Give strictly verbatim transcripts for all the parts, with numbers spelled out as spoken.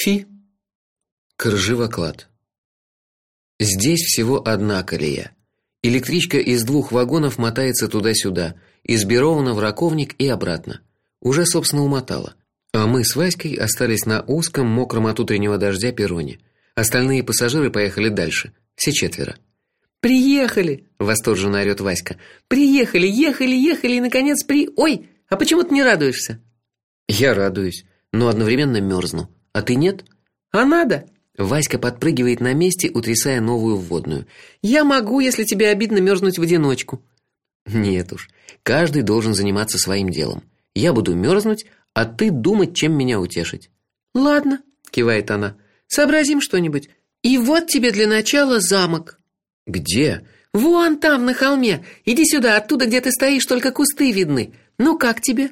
Фи. Крживоклад. Здесь всего одна колея. Электричка из двух вагонов мотается туда-сюда, из Беровна в Раковник и обратно. Уже, собственно, умотала. А мы с Васькой остались на узком, мокром от утреннего дождя перроне. Остальные пассажиры поехали дальше, все четверо. Приехали, восторженно орёт Васька. Приехали, ехали, ехали и наконец при Ой, а почему ты не радуешься? Я радуюсь, но одновременно мёрзну. А ты нет? А надо? Васька подпрыгивает на месте, утрясая новую вводную. Я могу, если тебе обидно мёрзнуть в одиночку. Нет уж. Каждый должен заниматься своим делом. Я буду мёрзнуть, а ты думать, чем меня утешить. Ладно, кивает она. Сообразим что-нибудь. И вот тебе для начала замок. Где? Вон там на холме. Иди сюда, оттуда, где ты стоишь, только кусты видны. Ну как тебе?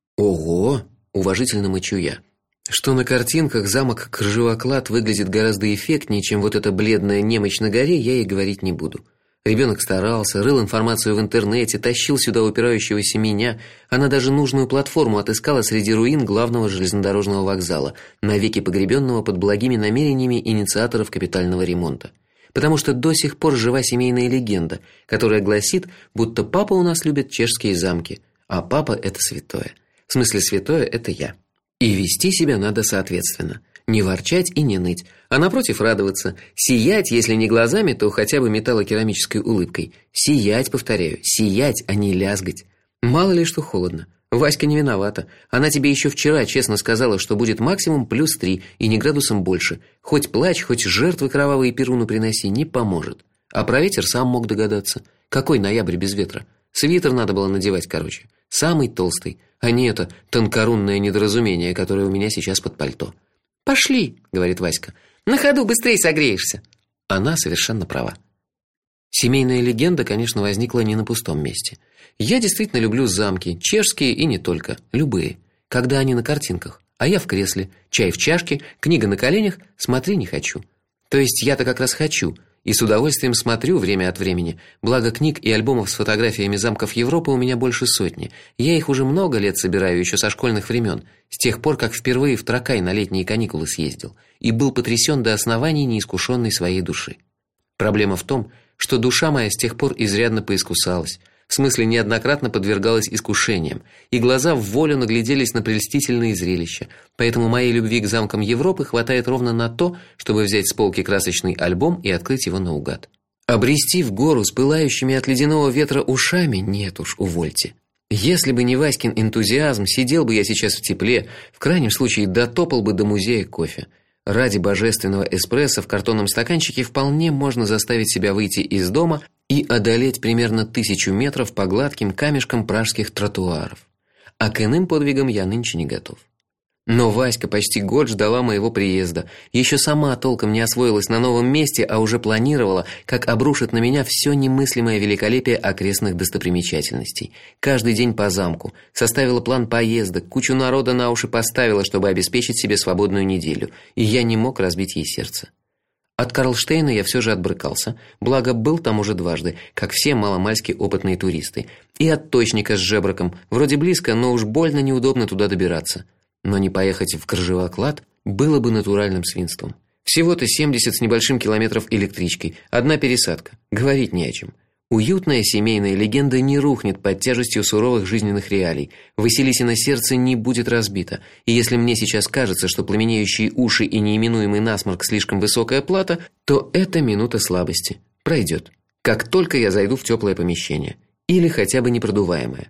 Ого, уважительно мычу я. Что на картинках замок Крживоклад выглядит гораздо эффектнее, чем вот эта бледная немощь на горе, я и говорить не буду. Ребенок старался, рыл информацию в интернете, тащил сюда упирающегося меня. Она даже нужную платформу отыскала среди руин главного железнодорожного вокзала, навеки погребенного под благими намерениями инициаторов капитального ремонта. Потому что до сих пор жива семейная легенда, которая гласит, будто папа у нас любит чешские замки, а папа это святое. В смысле, святое это я. И вести себя надо соответственно. Не ворчать и не ныть, а напротив радоваться, сиять, если не глазами, то хотя бы металлокерамической улыбкой. Сиять, повторяю, сиять, а не лязгать. Мало ли что холодно. Васька не виновата. Она тебе еще вчера честно сказала, что будет максимум плюс три и не градусом больше. Хоть плачь, хоть жертвы кровавые Перуну приноси, не поможет. А про ветер сам мог догадаться. Какой ноябрь без ветра? Свитер надо было надевать, короче. Самый толстый, а не это тонкорунное недоразумение, которое у меня сейчас под пальто. Пошли, говорит Васька. На ходу быстрее согреешься. Она совершенно права. Семейная легенда, конечно, возникла не на пустом месте. Я действительно люблю замки, чешские и не только, любые, когда они на картинках, а я в кресле, чай в чашке, книга на коленях, смотри не хочу. То есть я-то как раз хочу, и с удовольствием смотрю время от времени. Благо книг и альбомов с фотографиями замков Европы у меня больше сотни. Я их уже много лет собираю, еще со школьных времен, с тех пор, как впервые в Тракай на летние каникулы съездил, и был потрясен до оснований неискушенной своей души. Проблема в том, что душа моя с тех пор изрядно поискусалась. В смысле, неоднократно подвергалась искушениям, и глаза вволю нагляделись на прелестительные зрелища. Поэтому моей любви к замкам Европы хватает ровно на то, чтобы взять с полки красочный альбом и открыть его наугад. Обрести в гору с пылающими от ледяного ветра ушами нет уж, увольте. Если бы не Васькин энтузиазм, сидел бы я сейчас в тепле, в крайнем случае дотопал бы до музея кофе. Ради божественного эспрессо в картонном стаканчике вполне можно заставить себя выйти из дома и одолеть примерно тысячу метров по гладким камешкам пражских тротуаров. А к иным подвигам я нынче не готов. Но Васька почти год ждала моего приезда. Еще сама толком не освоилась на новом месте, а уже планировала, как обрушит на меня все немыслимое великолепие окрестных достопримечательностей. Каждый день по замку, составила план поездок, кучу народа на уши поставила, чтобы обеспечить себе свободную неделю, и я не мог разбить ей сердце. От Карлштейна я все же отбрыкался, благо был там уже дважды, как все маломальски опытные туристы. И от Точника с Жебраком, вроде близко, но уж больно неудобно туда добираться. Но не поехать в Крживоклад было бы натуральным свинством. Всего-то семьдесят с небольшим километров электричкой, одна пересадка. Говорить не о чем. Уютная семейная легенда не рухнет под тяжестью суровых жизненных реалий. Василисино сердце не будет разбито. И если мне сейчас кажется, что пламенеющие уши и неименуемый насморк слишком высокая плата, то это минута слабости. Пройдет. Как только я зайду в теплое помещение, или хотя бы непродуваемое.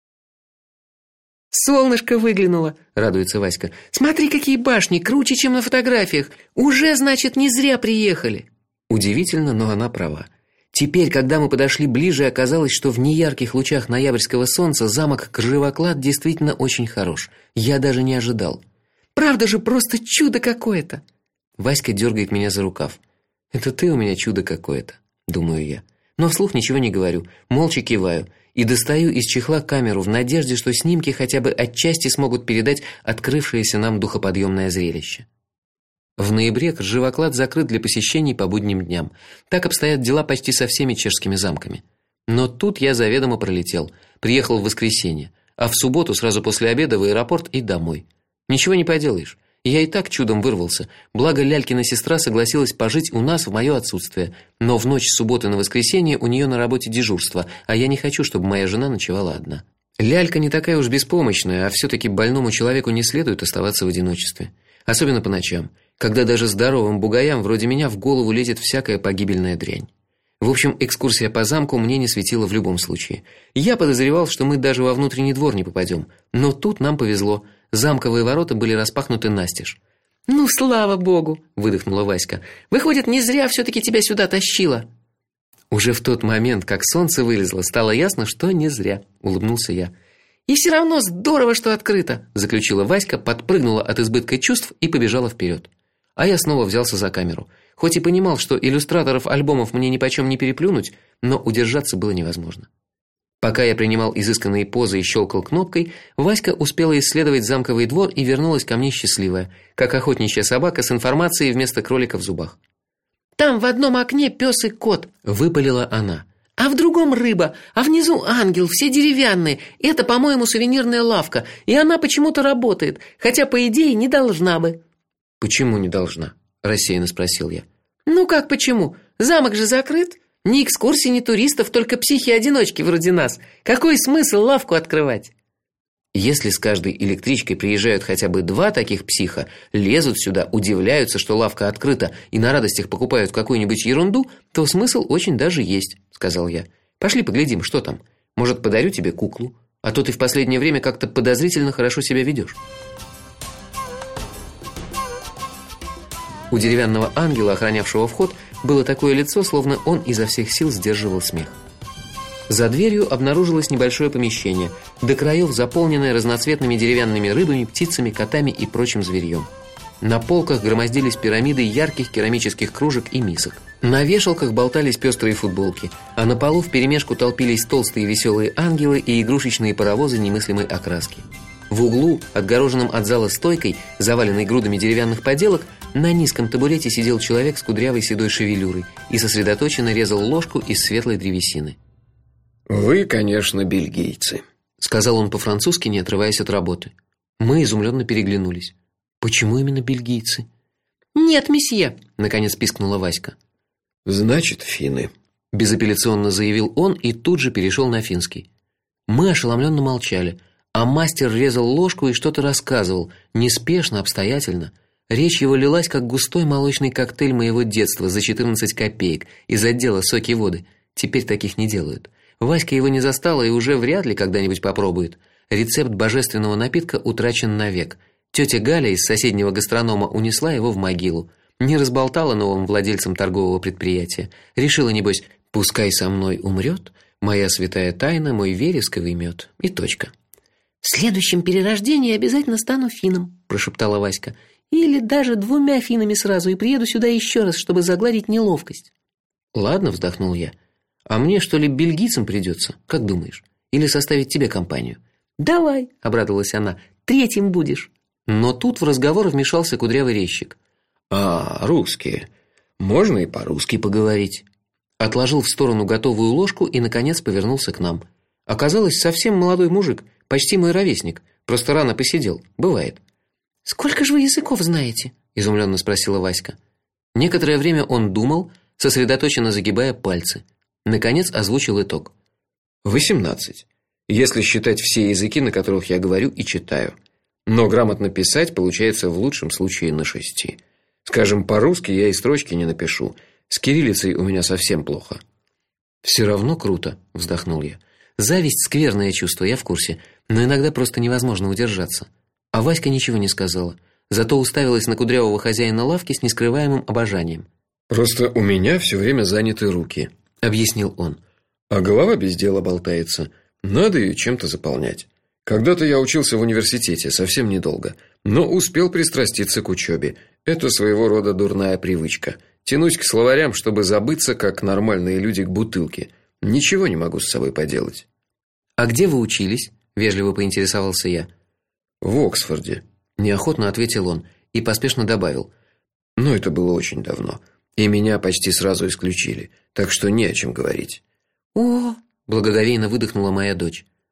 Солнышко выглянуло, радуется Васька. Смотри, какие башни, круче, чем на фотографиях. Уже, значит, не зря приехали. Удивительно, но она права. Теперь, когда мы подошли ближе, оказалось, что в неярких лучах ноябрьского солнца замок Крживоклад действительно очень хорош. Я даже не ожидал. Правда же, просто чудо какое-то. Васька дергает меня за рукав. Это ты у меня чудо какое-то, думаю я. Но вслух ничего не говорю, молча киваю и достаю из чехла камеру в надежде, что снимки хотя бы отчасти смогут передать открывшееся нам духоподъемное зрелище. В ноябре Крживоклад закрыт для посещений по будним дням. Так обстоят дела почти со всеми чешскими замками. Но тут я заведомо пролетел. Приехал в воскресенье, а в субботу сразу после обеда в аэропорт и домой. Ничего не поделаешь. Я и так чудом вырвался. Благо Лялькина сестра согласилась пожить у нас в моё отсутствие. Но в ночь с субботы на воскресенье у неё на работе дежурство, а я не хочу, чтобы моя жена ночевала одна. Лялька не такая уж беспомощная, а всё таки больному человеку не следует оставаться в одиночестве, особенно по ночам, когда даже здоровым бугаям вроде меня в голову лезет всякая погибельная дрянь. В общем, экскурсия по замку мне не светила в любом случае. Я подозревал, что мы даже во внутренний двор не попадём, но тут нам повезло. Замковые ворота были распахнуты настежь. Ну, слава богу, выдохнула Васька. Выходит, не зря всё таки тебя сюда тащила. Уже в тот момент, как солнце вылезло, стало ясно, что не зря, улыбнулся я. И всё равно здорово, что открыто, заключила Васька, подпрыгнула от избытка чувств и побежала вперёд. А я снова взялся за камеру. Хоть и понимал, что иллюстраторов альбомов мне нипочём не переплюнуть, но удержаться было невозможно. Пока я принимал изысканные позы и щелкал кнопкой, Васька успела исследовать замковый двор и вернулась ко мне счастливая, как охотничья собака с информацией вместо кролика в зубах. Там в одном окне пёс и кот, выпалила она. А в другом рыба, а внизу ангел, все деревянные. Это, по-моему, сувенирная лавка, и она почему-то работает, хотя по идее не должна бы. Почему не должна? Рассеянно спросил я. Ну как почему? Замок же закрыт. Ни экскурсий, ни туристов, только психи-одиночки вроде нас. Какой смысл лавку открывать? Если с каждой электричкой приезжают хотя бы два таких психа, лезут сюда, удивляются, что лавка открыта, и на радостях покупают какую-нибудь ерунду, то смысл очень даже есть, сказал я. Пошли поглядим, что там. Может, подарю тебе куклу, а то ты в последнее время как-то подозрительно хорошо себя ведёшь. У деревянного ангела, охранявшего вход, было такое лицо, словно он изо всех сил сдерживал смех. За дверью обнаружилось небольшое помещение, до краев заполненное разноцветными деревянными рыбами, птицами, котами и прочим зверьем. На полках громоздились пирамиды ярких керамических кружек и мисок. На вешалках болтались пестрые футболки, а на полу вперемешку толпились толстые веселые ангелы и игрушечные паровозы немыслимой окраски. В углу, отгороженном от зала стойкой, заваленной грудами деревянных поделок, на низком табурете сидел человек с кудрявой седой шевелюрой и сосредоточенно резал ложку из светлой древесины. Вы, конечно, бельгийцы, сказал он по-французски, не отрываясь от работы. Мы изумленно переглянулись. Почему именно бельгийцы? Нет, месье, наконец пискнула Васька. Значит, финны, безапелляционно заявил он и тут же перешел на финский. Мы ошеломленно молчали, а мастер резал ложку и что-то рассказывал, неспешно, обстоятельно. Речь его лилась как густой молочный коктейль моего детства за четырнадцать копеек из отдела соки и воды. Теперь таких не делают. Васька его не застала и уже вряд ли когда-нибудь попробует. Рецепт божественного напитка утрачен навек. Тётя Галя из соседнего гастронома унесла его в могилу. Не разболтала новым владельцам торгового предприятия. Решила, небось, пускай со мной умрет моя святая тайна, мой вересковый мед. И точка. В следующем перерождении обязательно стану финном, прошептала Васька. Или даже двумя финнами сразу и приеду сюда еще раз, чтобы загладить неловкость. Ладно, вздохнул я. А мне что ли бельгийцам придется? Как думаешь? Или составить тебе компанию? Давай, обрадовалась она. Третьим будешь. Но тут в разговор вмешался кудрявый резчик. А, русские. Можно и по-русски поговорить. Отложил в сторону готовую ложку и наконец повернулся к нам. Оказалось, совсем молодой мужик, почти мой ровесник, просто рано посидел. Бывает. Сколько же вы языков знаете? Изумленно спросила Васька. Некоторое время он думал, сосредоточенно загибая пальцы. Наконец озвучил итог. восемнадцать. Если считать все языки, на которых я говорю и читаю. Но грамотно писать получается в лучшем случае на шести. Скажем, по-русски я и строчки не напишу. С кириллицей у меня совсем плохо. Все равно круто, вздохнул я. Зависть скверное чувство, я в курсе, но иногда просто невозможно удержаться. А Васька ничего не сказала, зато уставилась на кудрявого хозяина лавки с нескрываемым обожанием. Просто у меня все время заняты руки, объяснил он. А голова без дела болтается. Надо ее чем-то заполнять. Когда-то я учился в университете, совсем недолго, но успел пристраститься к учебе. Это своего рода дурная привычка. Тянусь к словарям, чтобы забыться, как нормальные люди к бутылке. Ничего не могу с собой поделать. А где вы учились? Вежливо поинтересовался я. В Оксфорде, неохотно ответил он и поспешно добавил: "Но это было очень давно, и меня почти сразу исключили, так что не о чем говорить". О, благоговейно выдохнула моя дочь.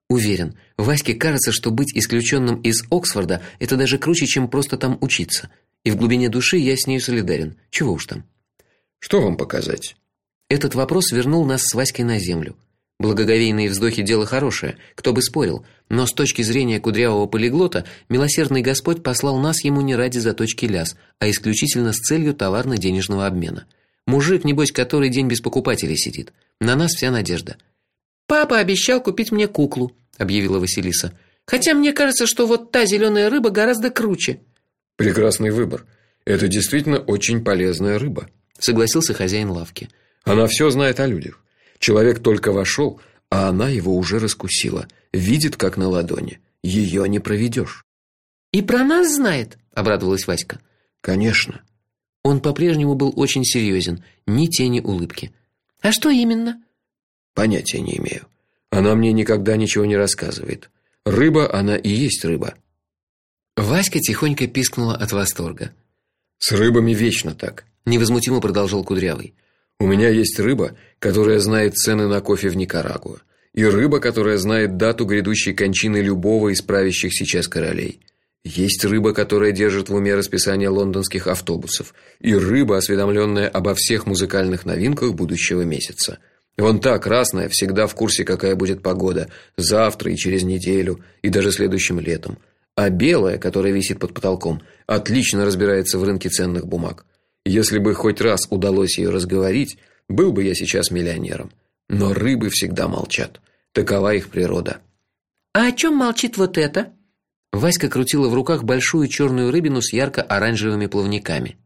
Уверен, Ваське кажется, что быть исключенным из Оксфорда это даже круче, чем просто там учиться. И в глубине души я с ней солидарен. Чего уж там. Что вам показать? Этот вопрос вернул нас с Васькой на землю. Благоговейные вздохи дело хорошее, кто бы спорил, но с точки зрения кудрявого полиглота милосердный Господь послал нас ему не ради заточки ляс, а исключительно с целью товарно-денежного обмена. Мужик, небось, который день без покупателей сидит. На нас вся надежда. Папа обещал купить мне куклу, объявила Василиса. Хотя мне кажется, что вот та зеленая рыба гораздо круче. Прекрасный выбор. Это действительно очень полезная рыба, согласился хозяин лавки. Она все знает о людях. Человек только вошел, а она его уже раскусила, видит как на ладони. Ее не проведешь. И про нас знает, обрадовалась Васька. Конечно. Он по-прежнему был очень серьезен, ни тени улыбки. А что именно? Понятия не имею. Она мне никогда ничего не рассказывает. Рыба она и есть рыба. Васька тихонько пискнула от восторга. С рыбами вечно так, невозмутимо продолжал Кудрявый. У меня есть рыба, которая знает цены на кофе в Никарагуа, и рыба, которая знает дату грядущей кончины любого из правящих сейчас королей. Есть рыба, которая держит в уме расписание лондонских автобусов, и рыба, осведомленная обо всех музыкальных новинках будущего месяца. Вон та красная всегда в курсе, какая будет погода завтра и через неделю, и даже следующим летом. А белая, которая висит под потолком, отлично разбирается в рынке ценных бумаг. Если бы хоть раз удалось ее разговорить, был бы я сейчас миллионером. Но рыбы всегда молчат. Такова их природа. А о чем молчит вот это? Васька крутила в руках большую черную рыбину с ярко-оранжевыми плавниками.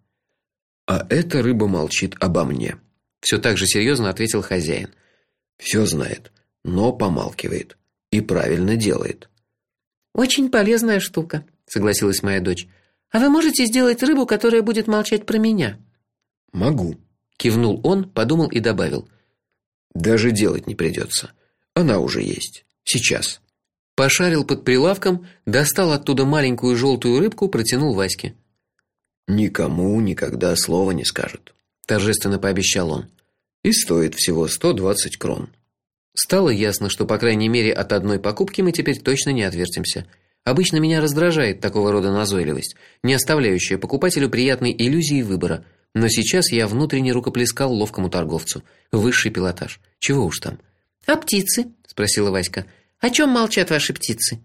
А эта рыба молчит обо мне. Все так же серьезно ответил хозяин. Все знает, но помалкивает и правильно делает. Очень полезная штука, согласилась моя дочь. А вы можете сделать рыбу, которая будет молчать про меня? Могу, кивнул он, подумал и добавил. Даже делать не придется. Она уже есть. Сейчас. Пошарил под прилавком, достал оттуда маленькую желтую рыбку, протянул Ваське. Никому никогда слова не скажет, торжественно пообещал он. И стоит всего сто двадцать крон. Стало ясно, что по крайней мере от одной покупки мы теперь точно не отвертимся. Обычно меня раздражает такого рода назойливость, не оставляющая покупателю приятной иллюзии выбора, но сейчас я внутренне рукоплескал ловкому торговцу. Высший пилотаж. Чего уж там. А птицы? спросила Васька. О чем молчат ваши птицы?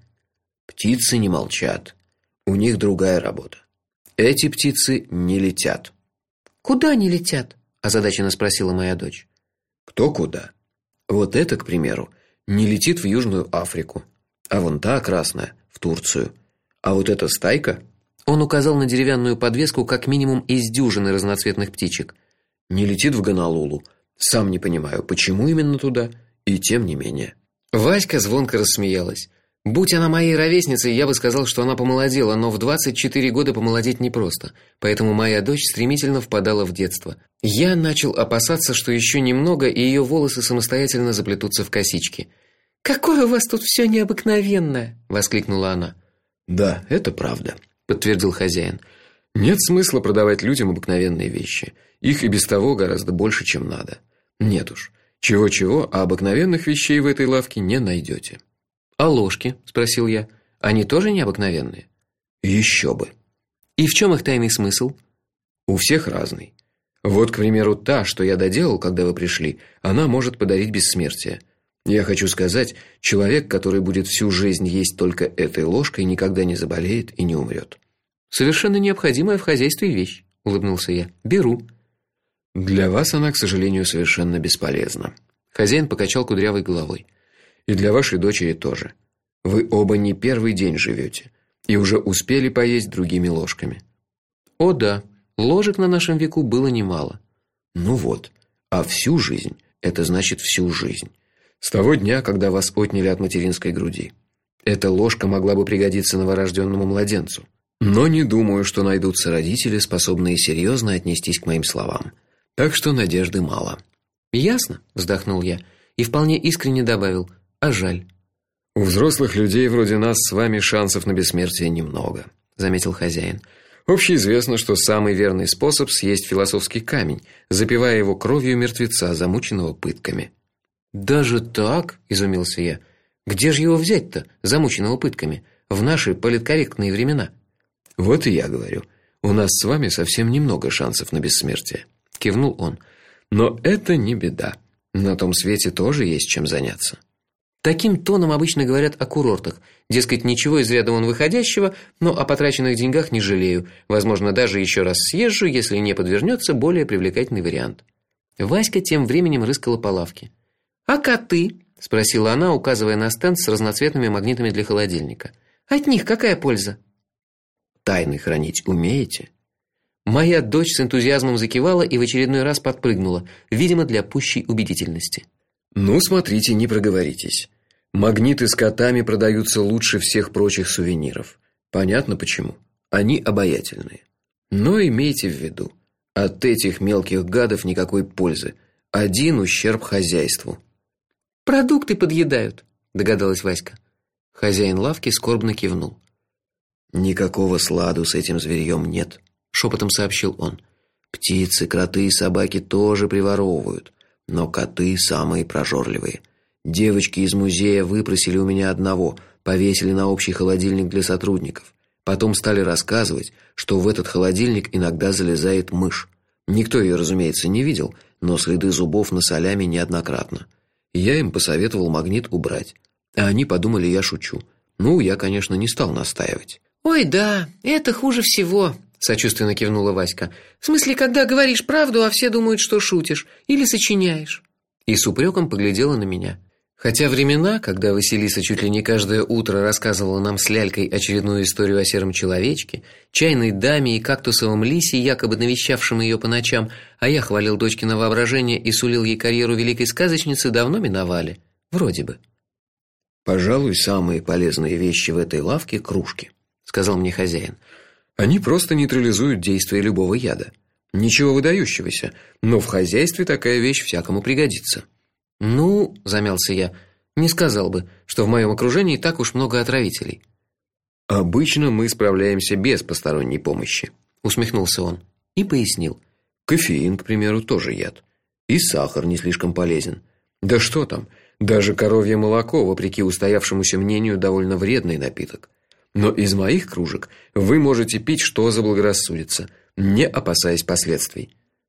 Птицы не молчат. У них другая работа. Эти птицы не летят. Куда не летят? озадаченно спросила моя дочь. Кто куда? Вот это, к примеру, не летит в Южную Африку, а вон та красная в Турцию. А вот эта стайка, он указал на деревянную подвеску как минимум из дюжины разноцветных птичек, не летит в Гонолулу. Сам не понимаю, почему именно туда, и тем не менее. Васька звонко рассмеялась. Будь она моей ровесницей, я бы сказал, что она помолодела, но в двадцать четыре года помолодеть непросто. Поэтому моя дочь стремительно впадала в детство. Я начал опасаться, что еще немного, и ее волосы самостоятельно заплетутся в косички. Какое у вас тут все необыкновенное, воскликнула она. Да, это правда, подтвердил хозяин. Нет смысла продавать людям обыкновенные вещи. Их и без того гораздо больше, чем надо. Нет уж. Чего-чего, а обыкновенных вещей в этой лавке не найдете. А ложки, спросил я. Они тоже необыкновенные? Еще бы. И в чем их тайный смысл? У всех разный. Вот, к примеру, та, что я доделал, когда вы пришли, она может подарить бессмертие. Я хочу сказать, человек, который будет всю жизнь есть только этой ложкой, никогда не заболеет и не умрет. Совершенно необходимая в хозяйстве вещь, улыбнулся я. Беру. Для вас она, к сожалению, совершенно бесполезна. Хозяин покачал кудрявой головой. И для вашей дочери тоже. Вы оба не первый день живете и уже успели поесть другими ложками. О да, ложек на нашем веку было немало. Ну вот. А всю жизнь это значит всю жизнь. С того дня, когда вас отняли от материнской груди. Эта ложка могла бы пригодиться новорожденному младенцу. Но не думаю, что найдутся родители, способные серьезно отнестись к моим словам. Так что надежды мало. Ясно, вздохнул я и вполне искренне добавил: а жаль. У взрослых людей вроде нас с вами шансов на бессмертие немного, заметил хозяин. Общеизвестно, что самый верный способ съесть философский камень, запивая его кровью мертвеца, замученного пытками. Даже так, изумился я. Где же его взять-то, замученного пытками, в наши политкорректные времена? Вот и я говорю. У нас с вами совсем немного шансов на бессмертие, кивнул он. Но это не беда. На том свете тоже есть чем заняться. Таким тоном обычно говорят о курортах. Дескать, ничего из ряда вон выходящего, но о потраченных деньгах не жалею. Возможно, даже еще раз съезжу, если не подвернется более привлекательный вариант. Васька тем временем рыскала по лавке. А коты? Спросила она, указывая на стенд с разноцветными магнитами для холодильника. От них какая польза? Тайны хранить умеете? Моя дочь с энтузиазмом закивала и в очередной раз подпрыгнула, видимо, для пущей убедительности. Ну, смотрите, не проговоритесь. Магниты с котами продаются лучше всех прочих сувениров. Понятно почему? Они обаятельные. Но имейте в виду, от этих мелких гадов никакой пользы, один ущерб хозяйству. Продукты подъедают, догадалась Васька. Хозяин лавки скорбно кивнул. Никакого сладу с этим зверьем нет, шепотом сообщил он. Птицы, кроты и собаки тоже приворовывают, но коты самые прожорливые. Девочки из музея выпросили у меня одного, повесили на общий холодильник для сотрудников. Потом стали рассказывать, что в этот холодильник иногда залезает мышь. Никто ее, разумеется, не видел, но следы зубов на солями неоднократно. Я им посоветовал магнит убрать, а они подумали, я шучу. Ну, я, конечно, не стал настаивать. Ой, да, это хуже всего, сочувственно кивнула Васька. В смысле, когда говоришь правду, а все думают, что шутишь или сочиняешь. И с упреком поглядела на меня. Хотя времена, когда Василиса чуть ли не каждое утро рассказывала нам с Лялькой очередную историю о сером человечке, чайной даме и кактусовом лисе, якобы навещавшем ее по ночам, а я хвалил дочкино воображение и сулил ей карьеру великой сказочницы, давно миновали. Вроде бы. Пожалуй, самые полезные вещи в этой лавке кружки, сказал мне хозяин. Они просто нейтрализуют действие любого яда. Ничего выдающегося, но в хозяйстве такая вещь всякому пригодится. Ну, замялся я. Не сказал бы, что в моем окружении так уж много отравителей. Обычно мы справляемся без посторонней помощи, усмехнулся он и пояснил. Кофеин, к примеру, тоже яд. И сахар не слишком полезен. Да что там, даже коровье молоко, вопреки устоявшемуся мнению, довольно вредный напиток. Но из моих кружек вы можете пить что заблагорассудится, не опасаясь последствий.